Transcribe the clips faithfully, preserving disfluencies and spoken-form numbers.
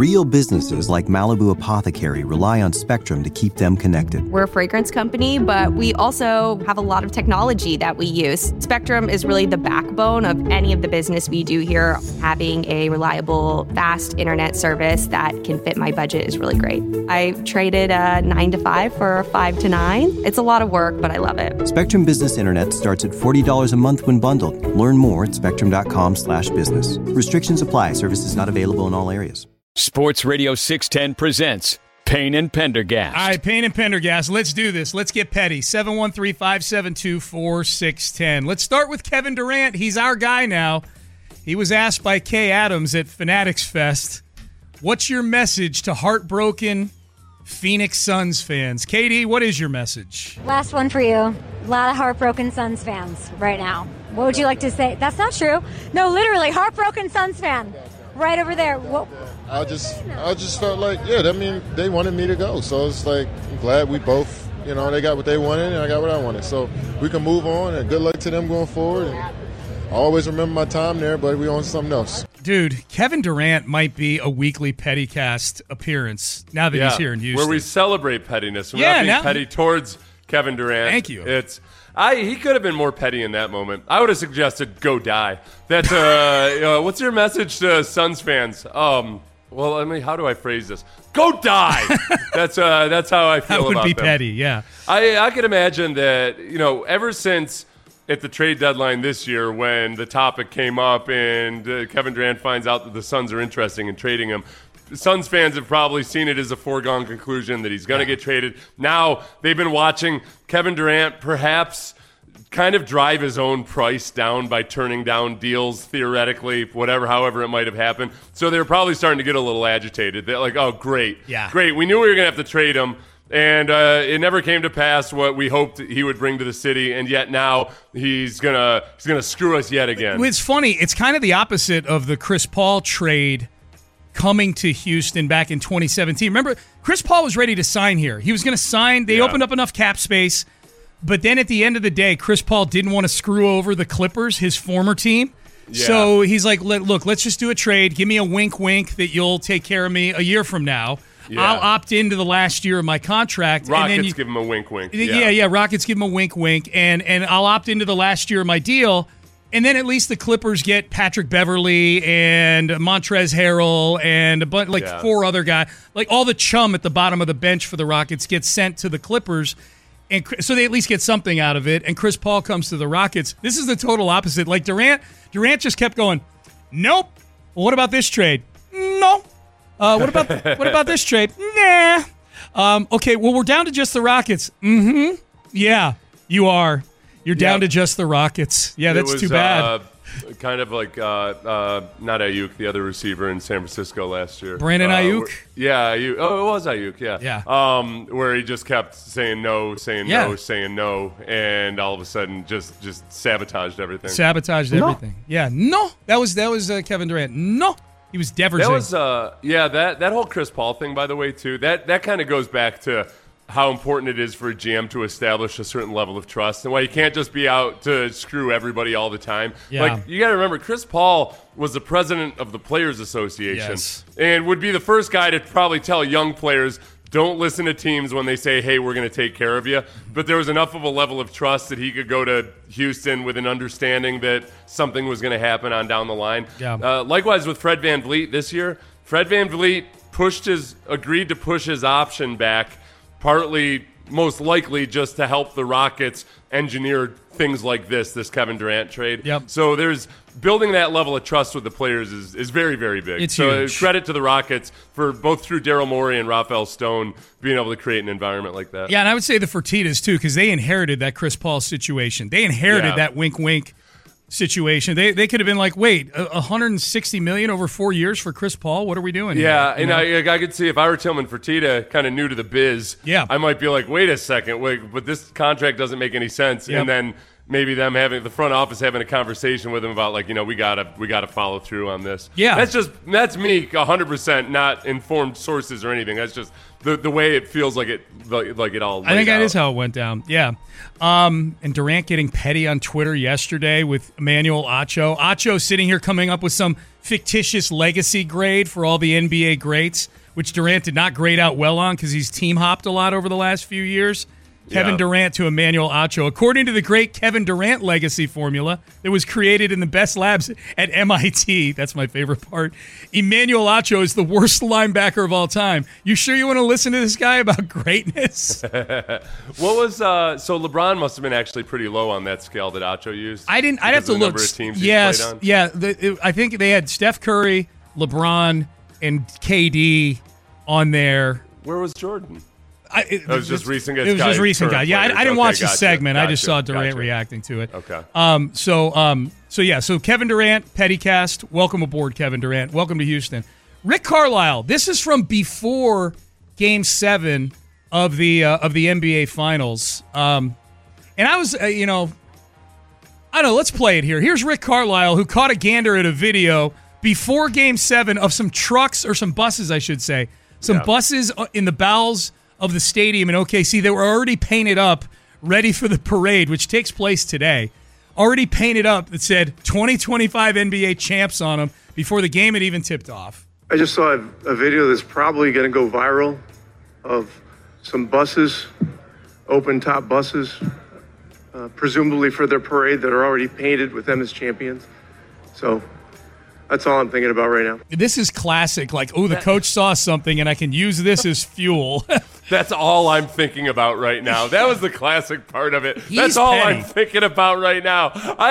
Real businesses like Malibu Apothecary rely on Spectrum to keep them connected. We're a fragrance company, but we also have a lot of technology that we use. Spectrum is really the backbone of any of the business we do here. Having a reliable, fast internet service that can fit my budget is really great. I traded a nine to five for a five to nine. It's a lot of work, but I love it. Spectrum Business Internet starts at forty dollars a month when bundled. Learn more at spectrum.com slash business. Restrictions apply. Services not available in all areas. Sports Radio six ten presents Payne and Pendergast. All right, Payne and Pendergast, let's do this. Let's get petty. seven one three, five seven two, four six one zero. Let's start with Kevin Durant. He's our guy now. He was asked by Kay Adams at Fanatics Fest, what's your message to heartbroken Phoenix Suns fans? Katie, what is your message? Last one for you. A lot of heartbroken Suns fans right now. What would you like to say? That's not true. No, literally, heartbroken Suns fan. Right over there. What? I just, I just felt like, yeah, I mean, they wanted me to go. So it's like, I'm glad we both, you know, they got what they wanted and I got what I wanted. So we can move on, and good luck to them going forward. And I always remember my time there, but we on something else. Dude, Kevin Durant might be a weekly Pettycast appearance now that yeah, he's here in Houston. Where we celebrate pettiness. We're yeah, not being now, petty towards Kevin Durant. Thank you. It's I. He could have been more petty in that moment. I would have suggested go die. That's uh, uh, what's your message to Suns fans? Um, well, I mean, how do I phrase this? Go die. that's uh, that's how I feel that would about be them. petty. Yeah. I I could imagine that, you know, ever since at the trade deadline this year, when the topic came up and uh, Kevin Durant finds out that the Suns are interested in trading him, Suns fans have probably seen it as a foregone conclusion that he's going to yeah. get traded. Now they've been watching Kevin Durant perhaps kind of drive his own price down by turning down deals, theoretically, whatever, however it might have happened. So they're probably starting to get a little agitated. They're like, oh, great, yeah. great. We knew we were going to have to trade him. And uh, it never came to pass what we hoped he would bring to the city, and yet now he's gonna he's gonna screw us yet again. It's funny. It's kind of the opposite of the Chris Paul trade coming to Houston back in twenty seventeen. Remember, Chris Paul was ready to sign here. He was going to sign. They yeah. opened up enough cap space, but then at the end of the day, Chris Paul didn't want to screw over the Clippers, his former team. Yeah. So he's like, look, let's just do a trade. Give me a wink, wink that you'll take care of me a year from now. Yeah. I'll opt into the last year of my contract. Rockets and then you, give him a wink, wink. Yeah. yeah, yeah. Rockets give him a wink, wink, and and I'll opt into the last year of my deal. And then at least the Clippers get Patrick Beverley and Montrezl Harrell and a bunch, like yeah. four other guys. Like all the chum at the bottom of the bench for the Rockets gets sent to the Clippers. And so they at least get something out of it. And Chris Paul comes to the Rockets. This is the total opposite. Like Durant, Durant just kept going, nope. Well, what about this trade? No. Uh, what about what about this trade? Nah. Um, okay, well, we're down to just the Rockets. Mm-hmm. Yeah, you are. You're down yeah. to just the Rockets. Yeah, that's was, too bad. Uh, kind of like uh, uh, not Ayuk, the other receiver in San Francisco last year. Brandon uh, Ayuk? Where, yeah, Ayuk. Oh, it was Ayuk, yeah. Yeah. Um, where he just kept saying no, saying yeah. no, saying no, and all of a sudden just just sabotaged everything. Sabotaged no. everything. Yeah, no. That was that was uh, Kevin Durant. No. He was Devers. That was, uh, yeah, that, that whole Chris Paul thing, by the way, too, that, that kind of goes back to how important it is for a G M to establish a certain level of trust and why you can't just be out to screw everybody all the time. Yeah. Like, you got to remember, Chris Paul was the president of the Players Association yes. and would be the first guy to probably tell young players, don't listen to teams when they say, hey, we're going to take care of you. But there was enough of a level of trust that he could go to Houston with an understanding that something was going to happen on down the line. Yeah. Uh, likewise with Fred VanVleet this year. Fred VanVleet pushed his, agreed to push his option back, partly, most likely, just to help the Rockets engineer things like this, this Kevin Durant trade. Yep. So there's building that level of trust with the players is, is very, very big. It's so huge. Credit to the Rockets for both through Daryl Morey and Rafael Stone being able to create an environment like that. Yeah, and I would say the Fertittas, too, because they inherited that Chris Paul situation. They inherited yeah. that wink-wink situation. They they could have been like, wait, one hundred sixty million dollars over four years for Chris Paul? What are we doing Yeah, here? and I, I could see if I were Tillman Fertitta, kind of new to the biz, yeah. I might be like, wait a second, wait, but this contract doesn't make any sense. Yep. And then maybe them having the front office having a conversation with him about like, you know, we gotta we gotta follow through on this. Yeah, that's just that's me, one hundred percent not informed sources or anything. That's just the the way it feels like it like, like it all. I think that out. is how it went down. Yeah, um, and Durant getting petty on Twitter yesterday with Emmanuel Acho. Acho sitting here coming up with some fictitious legacy grade for all the N B A greats, which Durant did not grade out well on because he's team hopped a lot over the last few years. Kevin yeah. Durant to Emmanuel Acho. According to the great Kevin Durant legacy formula that was created in the best labs at M I T, that's my favorite part, Emmanuel Acho is the worst linebacker of all time. You sure you want to listen to this guy about greatness? What was uh, so LeBron must have been actually pretty low on that scale that Acho used. I didn't. I'd have to the look. Number of teams he's yes, played on? yeah. The, it, I think they had Steph Curry, LeBron, and K D on there. Where was Jordan? I, it, it was just recent guys. It was just recent guys. Yeah, I, I didn't okay, watch the gotcha, segment. Gotcha, I just saw Durant gotcha. reacting to it. Okay. Um. So. Um. So yeah. So Kevin Durant, Pettycast. Welcome aboard, Kevin Durant. Welcome to Houston. Rick Carlisle. This is from before Game Seven of the uh, of the N B A Finals. Um, and I was, uh, you know, I don't know. Let's play it here. Here's Rick Carlisle, who caught a gander at a video before Game Seven of some trucks or some buses, I should say, some Yeah. buses in the bowels of the stadium in O K C. They were already painted up, ready for the parade, which takes place today. Already painted up that said twenty twenty-five N B A champs on them before the game had even tipped off. I just saw a, a video that's probably going to go viral of some buses, open top buses, uh, presumably for their parade, that are already painted with them as champions. So that's all I'm thinking about right now. This is classic. Like, oh, the coach saw something and I can use this as fuel. That's all I'm thinking about right now. That was the classic part of it. He's That's all petty. I'm thinking about right now.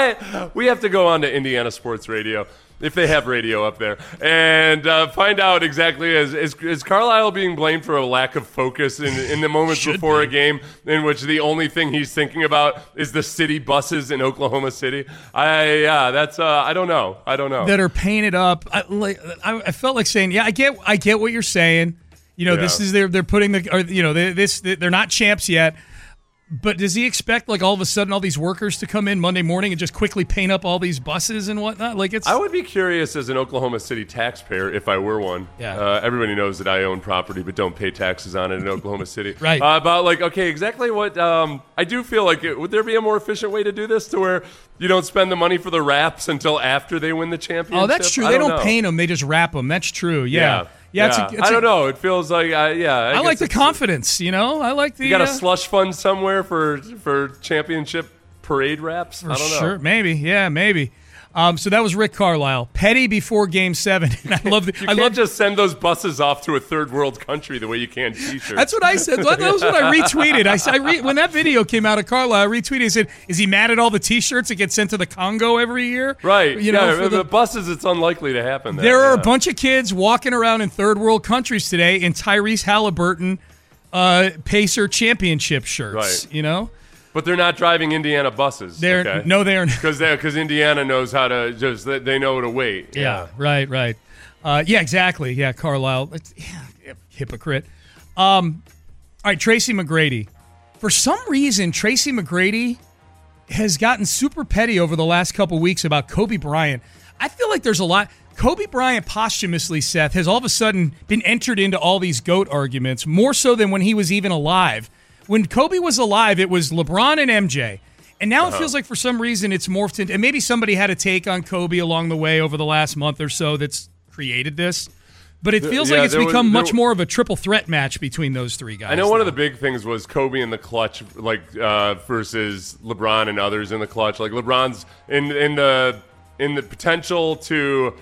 I we have to go on to Indiana Sports Radio, if they have radio up there, and uh, find out exactly, is, is, is Carlisle being blamed for a lack of focus in, in the moments Should before be. a game in which the only thing he's thinking about is the city buses in Oklahoma City? I yeah, that's uh, I don't know. I don't know. That are painted up. I, like, I, I felt like saying, yeah, I get, I get what you're saying. You know, Yeah. this is they're they're putting the, or, you know, they, this they're not champs yet. But does he expect like all of a sudden all these workers to come in Monday morning and just quickly paint up all these buses and whatnot? Like it's. I would be curious as an Oklahoma City taxpayer if I were one. Yeah. Uh, everybody knows that I own property but don't pay taxes on it in Oklahoma City. Right. Uh, about like, okay, exactly what um, I do feel like. It, would there be a more efficient way to do this to where you don't spend the money for the wraps until after they win the championship? Oh, that's true. I They don't, know. paint them; they just wrap them. That's true. Yeah. Yeah. Yeah. It's Yeah. a, it's I don't a, know. It feels like, uh, yeah. I, I guess like the it's- confidence. You know, I like the. You got a uh, slush fund somewhere for for championship parade wraps? For I don't know. sure, maybe, yeah, maybe. Um, so that was Rick Carlisle, petty before Game Seven. And I love the. You I can't love just send those buses off to a third world country the way you can T-shirts. That's what I said. That was what I retweeted. I, I re, when that video came out of Carlisle, I retweeted. I said, "Is he mad at all the T-shirts that get sent to the Congo every year?" Right. You yeah, know, for the, the, buses, it's unlikely to happen. There, there are yeah. a bunch of kids walking around in third world countries today in Tyrese Halliburton uh, Pacer championship shirts. Right. You know, But they're not driving Indiana buses. they're okay? no, they're not. Because because Indiana knows how to just they they know to wait. Yeah, right, right. Uh, yeah, exactly. Yeah, Carlisle. It's, yeah, hypocrite. Um, all right, Tracy McGrady. For some reason, Tracy McGrady has gotten super petty over the last couple weeks about Kobe Bryant. I feel like there's a lot. Kobe Bryant posthumously, Seth, has all of a sudden been entered into all these GOAT arguments, more so than when he was even alive. When Kobe was alive, it was LeBron and M J. And now Uh-huh. it feels like for some reason it's morphed into, and maybe somebody had a take on Kobe along the way over the last month or so that's created this. But it feels Yeah, like it's there was- become there- much more of a triple threat match between those three guys. I know one now. of the big things was Kobe in the clutch, like uh, versus LeBron and others in the clutch. Like LeBron's in in the in the potential to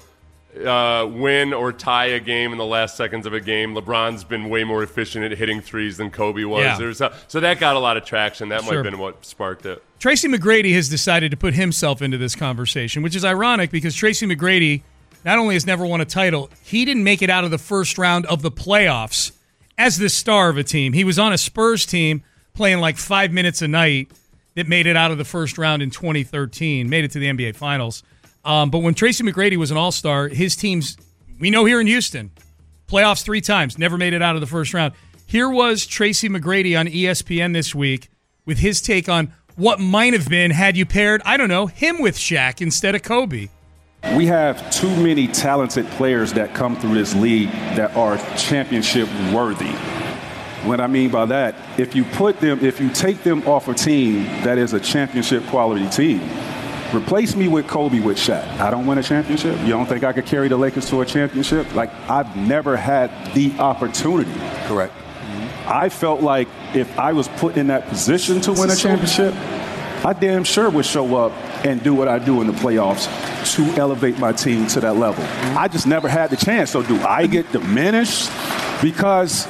uh, win or tie a game in the last seconds of a game. LeBron's been way more efficient at hitting threes than Kobe was. Yeah. There's a, so that got a lot of traction. That might Sure. have been what sparked it. Tracy McGrady has decided to put himself into this conversation, which is ironic because Tracy McGrady not only has never won a title, he didn't make it out of the first round of the playoffs as the star of a team. He was on a Spurs team playing like five minutes a night that made it out of the first round in twenty thirteen, made it to the N B A Finals. Um, but when Tracy McGrady was an all-star, his teams, we know here in Houston, playoffs three times, never made it out of the first round. Here was Tracy McGrady on E S P N this week with his take on what might have been had you paired, I don't know, him with Shaq instead of Kobe. We have too many talented players that come through this league that are championship worthy. What I mean by that, if you put them, if you take them off a team that is a championship quality team, replace me with Kobe with Shaq. I don't win a championship. You don't think I could carry the Lakers to a championship? Like, I've never had the opportunity. Correct. I felt like if I was put in that position to win a championship, I damn sure would show up and do what I do in the playoffs to elevate my team to that level. I just never had the chance. So do I get diminished because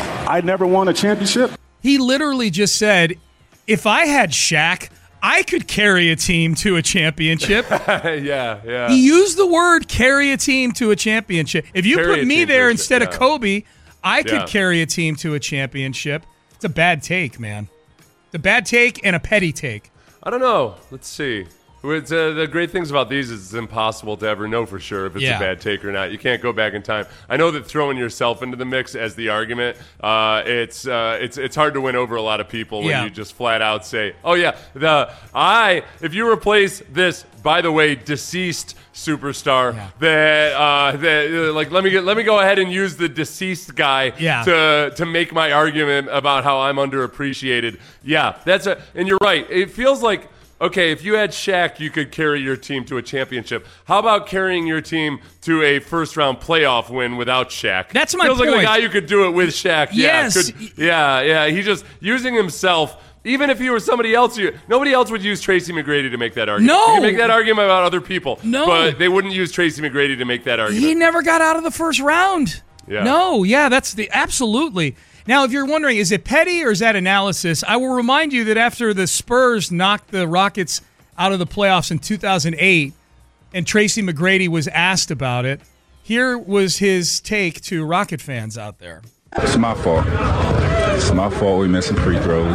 I never won a championship? He literally just said, if I had Shaq, I could carry a team to a championship. yeah, yeah. He used the word carry a team to a championship. If you Carry put a me team to there a- instead yeah. of Kobe, I could Yeah. carry a team to a championship. It's a bad take, man. It's a bad take and a petty take. I don't know. Let's see. It's, uh, the great things about these is it's impossible to ever know for sure if it's Yeah. a bad take or not. You can't go back in time. I know that throwing yourself into the mix as the argument, uh, it's uh, it's it's hard to win over a lot of people when Yeah. you just flat out say, "Oh yeah, the I." If you replace this, by the way, deceased superstar, Yeah. that uh, that uh, like let me get, let me go ahead and use the deceased guy Yeah. to to make my argument about how I'm underappreciated. Yeah, that's a and you're right. It feels like. Okay, if you had Shaq, you could carry your team to a championship. How about carrying your team to a first-round playoff win without Shaq? That's my Feels like point. a guy you could do it with Shaq. Yeah, Yes. could- yeah, yeah. He just using himself. Even if he were somebody else, you, nobody else would use Tracy McGrady to make that argument. No. You can make that argument about other people. No. But they wouldn't use Tracy McGrady to make that argument. He never got out of the first round. Yeah. No, yeah, that's the absolutely. Now, if you're wondering, is it petty or is that analysis? I will remind you that after the Spurs knocked the Rockets out of the playoffs in two thousand eight, and Tracy McGrady was asked about it, here was his take to Rocket fans out there. It's my fault. It's my fault we missing free throws.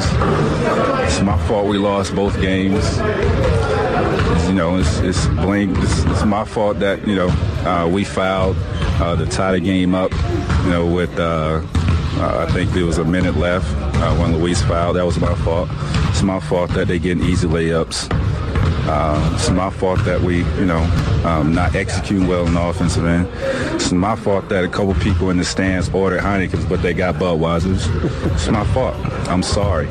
It's my fault we lost both games. It's, you know, it's it's blame. It's, it's my fault that you know uh, we fouled uh, to tie the game up. You know, with uh, uh, I think there was a minute left uh, when Luis fouled. That was my fault. It's my fault that they getting easy layups. Uh, it's my fault that we, you know, um, not executing well in the offensive end. It's my fault that a couple people in the stands ordered Heineken's, but they got Budweiser's. It's my fault. I'm sorry.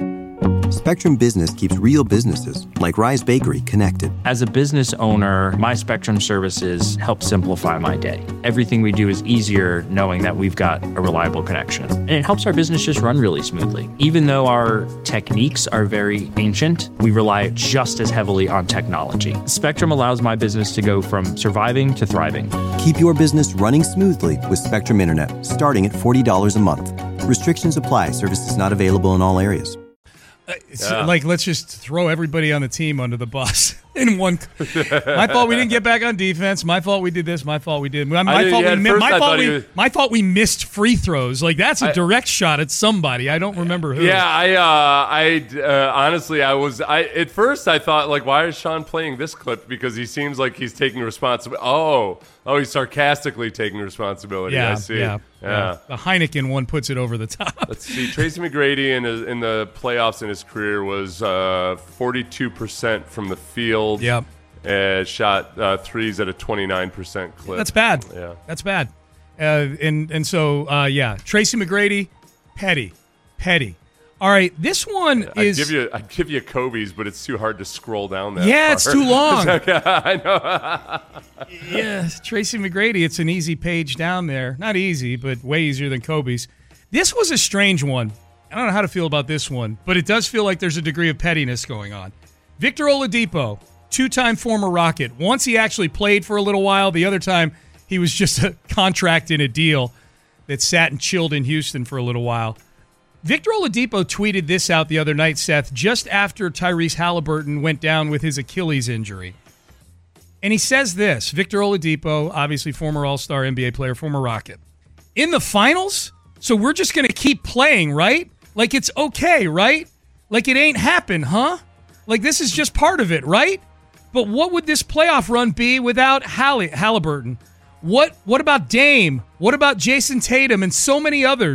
Spectrum Business keeps real businesses, like Rise Bakery, connected. As a business owner, my Spectrum services help simplify my day. Everything we do is easier knowing that we've got a reliable connection. And it helps our business just run really smoothly. Even though our techniques are very ancient, we rely just as heavily on technology. Spectrum allows my business to go from surviving to thriving. Keep your business running smoothly with Spectrum Internet, starting at forty dollars a month. Restrictions apply. Services not available in all areas. It's Yeah. like, let's just throw everybody on the team under the bus in one. My fault we didn't get back on defense. My fault we did this. My fault we did. My, my did- fault yeah, we at mi- first my I fault thought he we was- my fault we missed free throws. Like that's a I- direct shot at somebody. I don't remember who. Yeah, I, uh, I uh, honestly, I was, I at first I thought like, why is Sean playing this clip? Because he seems like he's taking responsibility. Oh, oh, he's sarcastically taking responsibility. yeah, I see. yeah, yeah. The Heineken one puts it over the top. Let's see. Tracy McGrady in his, in the playoffs in his career was uh, forty-two percent from the field. Yep. And shot uh, threes at a twenty-nine percent clip. That's bad. Yeah. That's bad. Uh, and and so uh, yeah, Tracy McGrady, petty, petty. All right, this one I'd is. give you, I'd give you Kobe's, but it's too hard to scroll down that. Yeah, far. it's too long. I know. Yeah, Tracy McGrady, it's an easy page down there. Not easy, but way easier than Kobe's. This was a strange one. I don't know how to feel about this one, but it does feel like there's a degree of pettiness going on. Victor Oladipo, two-time former Rocket. Once he actually played for a little while. The other time he was just a contract in a deal that sat and chilled in Houston for a little while. Victor Oladipo tweeted this out the other night, Seth, just after Tyrese Halliburton went down with his Achilles injury. And he says this, Victor Oladipo, obviously former All-Star N B A player, former Rocket. In the finals? So we're just going to keep playing, right? Like it's okay, right? Like it ain't happened, huh? Like this is just part of it, right? But what would this playoff run be without Halle- Halliburton? What What about Dame? What about Jason Tatum and so many others?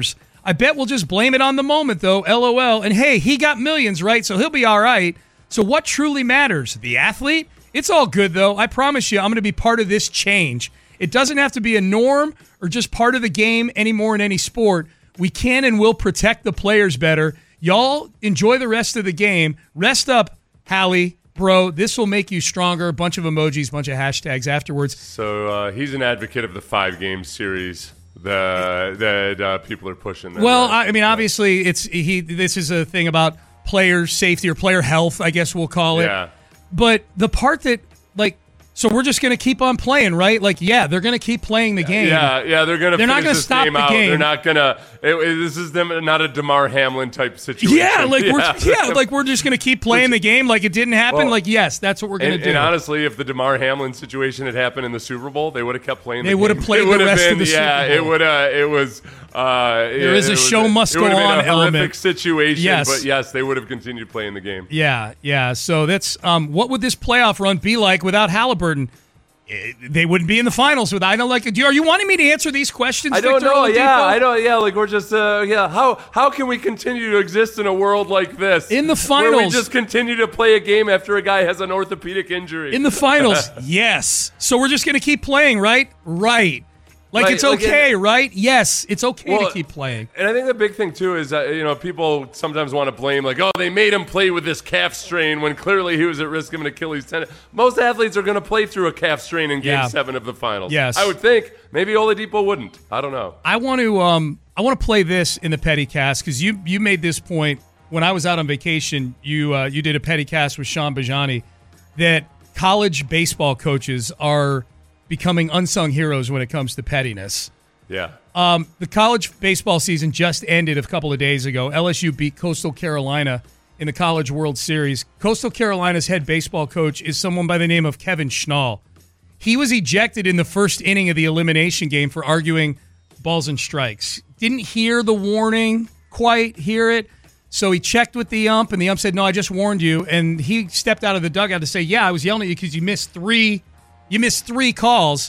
I bet we'll just blame it on the moment, though, LOL. And hey, he got millions, right? So he'll be all right. So what truly matters? The athlete? It's all good, though. I promise you, I'm going to be part of this change. It doesn't have to be a norm or just part of the game anymore in any sport. We can and will protect the players better. Y'all enjoy the rest of the game. Rest up, Hallie, bro. This will make you stronger. A bunch of emojis, bunch of hashtags afterwards. So uh, he's an advocate of the five-game series that that uh, people are pushing. That well, right. I mean, obviously, it's he. This is a thing about player safety or player health, I guess we'll call it. Yeah. But the part that, like, so we're just going to keep on playing, right? Like, yeah, they're going to keep playing the game. Yeah, yeah, they're going to. They're not going to stop game the out. game. They're not going to. This is them, not a DeMar Hamlin type situation. Yeah, like yeah. we're yeah, like we're just going to keep playing the game like it didn't happen. Well, like, yes, that's what we're going to and, do. And honestly, if the DeMar Hamlin situation had happened in the Super Bowl, they would have kept playing. They the would have game. played it the rest been, of the yeah, Super Bowl. it would. Uh, it was. Uh, there it, is a it show was, must it go would have on been a element. horrific situation. Yes. But yes, they would have continued playing the game. Yeah, yeah. So that's um, what would this playoff run be like without Halliburton? It, they wouldn't be in the finals with. I don't like. Do you, are you wanting me to answer these questions? I don't Victor know. Oladipo? Yeah, I don't. Yeah, like we're just. Uh, yeah. How how can we continue to exist in a world like this? In the where we finals. just continue to play a game after a guy has an orthopedic injury. In the finals, yes. So we're just going to keep playing, right? Right. Like Right, it's like okay, it- right? Yes, it's okay Well, to keep playing. And I think the big thing too is that you know people sometimes want to blame like, oh, they made him play with this calf strain when clearly he was at risk of an Achilles tendon. Most athletes are going to play through a calf strain in Game Yeah. Seven of the finals. Yes. I would think maybe Oladipo wouldn't. I don't know. I want to um I want to play this in the petty cast because you you made this point when I was out on vacation. You uh, you did a petty cast with Sean Bajani that college baseball coaches are becoming unsung heroes when it comes to pettiness. Yeah. Um, the college baseball season just ended a couple of days ago. L S U beat Coastal Carolina in the College World Series. Coastal Carolina's head baseball coach is someone by the name of Kevin Schnall. He was ejected in the first inning of the elimination game for arguing balls and strikes. Didn't hear the warning, quite hear it. So he checked with the ump, and the ump said, no, I just warned you. And he stepped out of the dugout to say, yeah, I was yelling at you because you missed three, you missed three calls.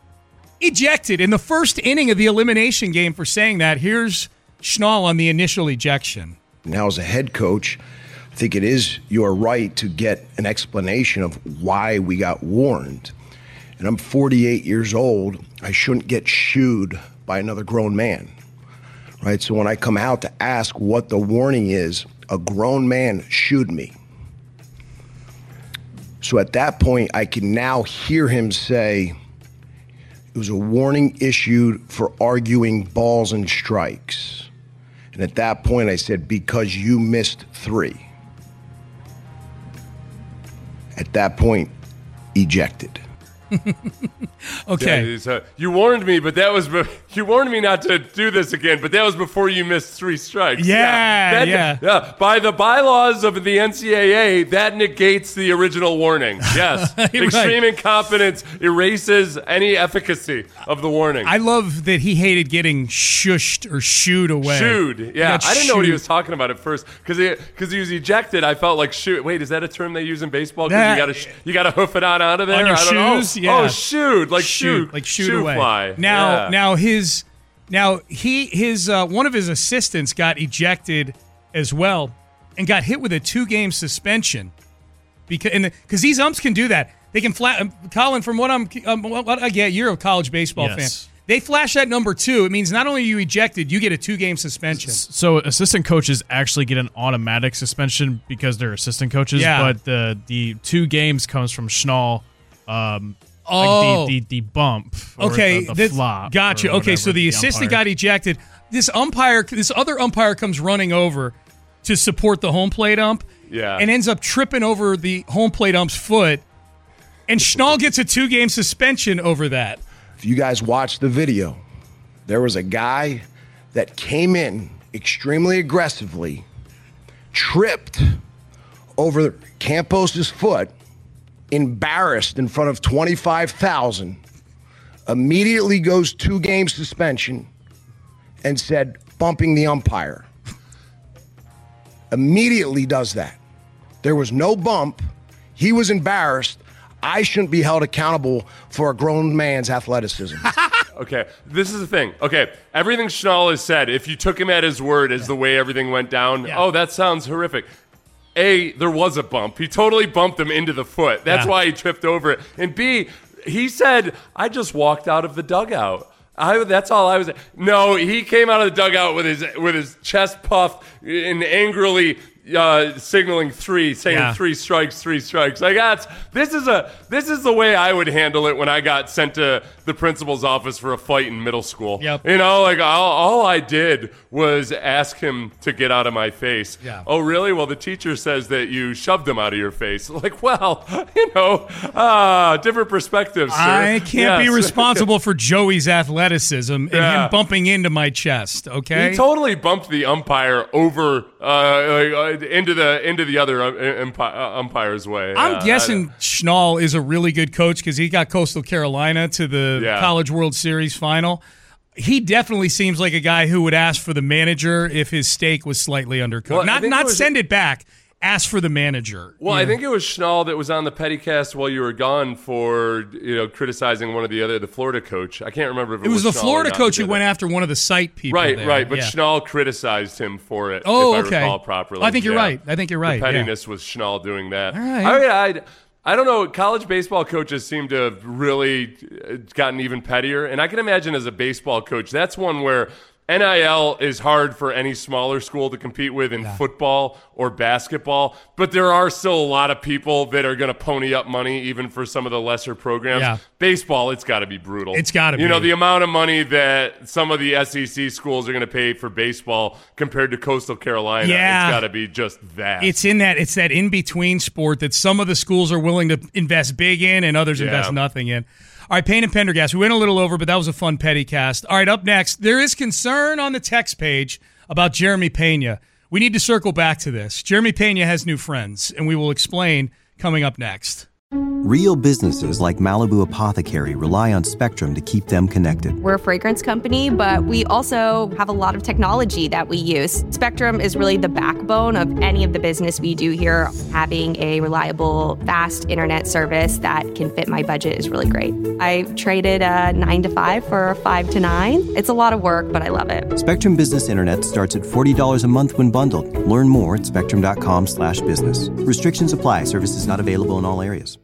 Ejected in the first inning of the elimination game for saying that. Here's Schnall on the initial ejection. Now, as a head coach, I think it is your right to get an explanation of why we got warned. And I'm forty-eight years old. I shouldn't get shooed by another grown man, right? So when I come out to ask what the warning is, a grown man shooed me. So at that point, I can now hear him say, it was a warning issued for arguing balls and strikes. And at that point, I said, because you missed three. At that point, ejected. Okay. Yeah, so you warned me, but that was be- you warned me not to do this again, but that was before you missed three strikes. Yeah, that- yeah. yeah. By the bylaws of the N C double A, that negates the original warning. Yes, Right. extreme incompetence erases any efficacy of the warning. I love that he hated getting shushed or shooed away. Shooed, He yeah. got I didn't know what he shooed. was talking about at first because he, cause he was ejected. I felt like shoot. Wait, is that a term they use in baseball? Because That- you got to you got to hoof it on out of there. On your I don't shoes, know. yeah. Oh, shoot, like shoot, like shoot, shoot away. fly. Now, Yeah. now his, now he his uh, one of his assistants got ejected as well, and got hit with a two game suspension because and because these umps can do that. They can flat. Um, Colin, from what I'm um, what I get, you're a college baseball Yes. fan. They flash that number two. It means not only are you ejected, you get a two game suspension. So assistant coaches actually get an automatic suspension because they're assistant coaches, Yeah. but the the two games comes from Schnall. Um, Oh. like the, the the bump. Or Okay, the, the this- flop. Gotcha. or Okay, so whatever, the assistant umpire. got ejected. This umpire, this other umpire comes running over to support the home plate ump. Yeah. And ends up tripping over the home plate ump's foot. And Schnall gets a two game suspension over that. If you guys watch the video, there was a guy that came in extremely aggressively, tripped over Campos' foot, embarrassed in front of twenty-five thousand, immediately goes two game suspension and said, bumping the umpire. Immediately does that. There was no bump. He was embarrassed. I shouldn't be held accountable for a grown man's athleticism. Okay, this is the thing. Okay, everything Schnall has said, if you took him at his word as yeah. the way everything went down, yeah. oh, that sounds horrific. A, there was a bump. He totally bumped him into the foot. That's yeah. why he tripped over it. And B, he said, I just walked out of the dugout. I, that's all I was. No, he came out of the dugout with his with his chest puffed and angrily uh, signaling three, saying yeah. three strikes, three strikes. Like that's this is a this is the way I would handle it when I got sent to the principal's office for a fight in middle school. Yep. You know, like all, all I did was ask him to get out of my face. Yeah. Oh, really? Well, the teacher says that you shoved him out of your face. Like, well, you know, uh, different perspectives, sir. I can't yes. be responsible for Joey's athleticism and yeah. him bumping into my chest. Okay. He totally bumped the umpire over uh, like, uh, into the into the other umpi- uh, umpire's way. I'm uh, guessing Schnall is a really good coach because he got Coastal Carolina to the Yeah. College World Series final. He definitely seems like a guy who would ask for the manager if his steak was slightly undercooked. Well, not not it was, send it back. Ask for the manager. Well, yeah. I think it was Schnall that was on the Pettycast while you were gone for you know criticizing one of the other the Florida coach. I can't remember if it, it was, was the Schnall Florida or not coach who that. went after one of the site people. Right, there. right. But yeah. Schnall criticized him for it. Oh, if okay. I recall properly. I think you're yeah. right. I think you're right. The pettiness yeah. was Schnall doing that. All right. I mean, I, I don't know. College baseball coaches seem to have really gotten even pettier. And I can imagine as a baseball coach, that's one where N I L is hard for any smaller school to compete with in yeah. football or basketball. But there are still a lot of people that are going to pony up money even for some of the lesser programs. Yeah. Baseball, it's got to be brutal. It's got to be. You know, the amount of money that some of the S E C schools are going to pay for baseball compared to Coastal Carolina, yeah. it's got to be just vast. It's in that it's that in-between sport that some of the schools are willing to invest big in and others Yeah. invest nothing in. All right, Payne and Pendergast, we went a little over, but that was a fun Pettycast. All right, up next, there is concern on the text page about Jeremy Pena. We need to circle back to this. Jeremy Pena has new friends, and we will explain coming up next. Real businesses like Malibu Apothecary rely on Spectrum to keep them connected. We're a fragrance company, but we also have a lot of technology that we use. Spectrum is really the backbone of any of the business we do here. Having a reliable, fast internet service that can fit my budget is really great. I traded a nine to five for a five to nine. It's a lot of work, but I love it. Spectrum Business Internet starts at forty dollars a month when bundled. Learn more at spectrum dot com slash business. Restrictions apply. Services not available in all areas.